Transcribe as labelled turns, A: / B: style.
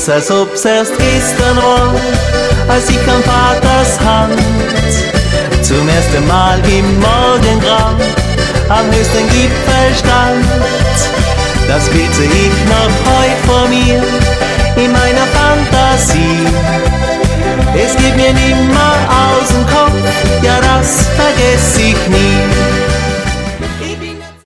A: ist, als ob's erst gestern war, als ich an Vaters Hand zum ersten Mal im Morgengrauen am höchsten Gipfel stand. Das Bild seh ich noch heut vor mir in meiner Fantasie. Es geht mir nimmer aus dem Kopf, ja das vergess ich nie.